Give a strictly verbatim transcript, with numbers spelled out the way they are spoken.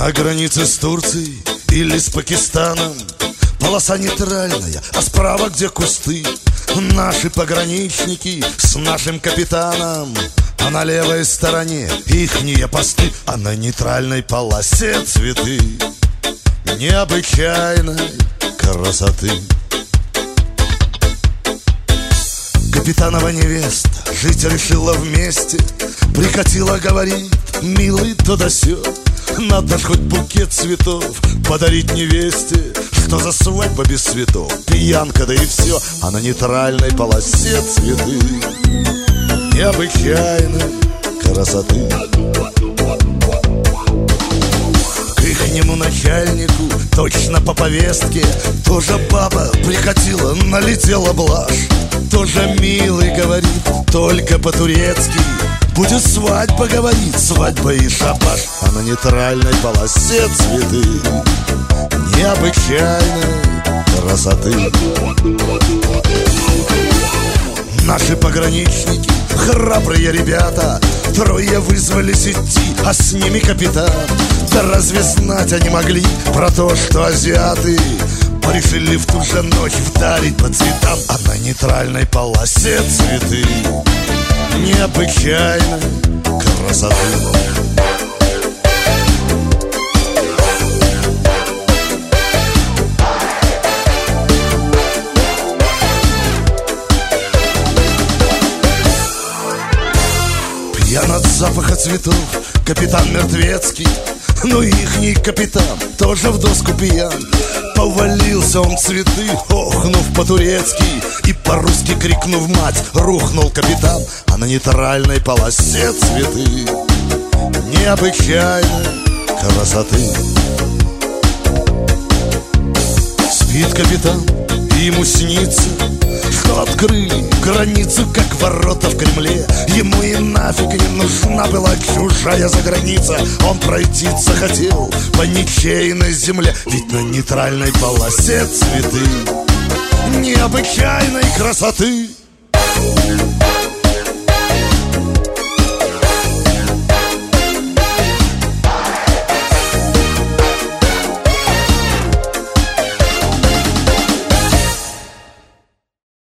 На границе с Турцией или с Пакистаном полоса нейтральная, а справа, где кусты, наши пограничники с нашим капитаном. А на левой стороне ихние посты, а на нейтральной полосе цветы необычайной красоты. Капитанова невеста жить решила вместе, прикатила, говорит, милый, то да сё, надо ж хоть букет цветов подарить невесте. Что за свадьба без цветов? Пьянка, да и все. А на нейтральной полосе цветы необычайной красоты. К ихнему начальнику точно по повестке тоже баба прикатила, налетела блажь. Тоже милый, говорит, только по-турецки. Будет свадьба, говорит, свадьба и шабаш. А на нейтральной полосе цветы необычайной красоты. Наши пограничники, храбрые ребята, трое вызвались идти, а с ними капитан. Да разве знать они могли про то, что азиаты решили в ту же ночь вдарить по цветам. А на нейтральной полосе цветы необычайной красоты. Пьян от запаха цветов капитан Мертвецкий, но ихний капитан тоже в доску пьян. Повалился он цветы, охнув по-турецки, и по-русски крикнув мать, рухнул капитан. А на нейтральной полосе цветы необычайной красоты. Спит капитан, и ему снится, что открыли границу, как ворота в Кремле. Ему и нафиг не нужна была чужая заграница. Он пройти захотел по ничейной земле, ведь на нейтральной полосе цветы необычайной красоты.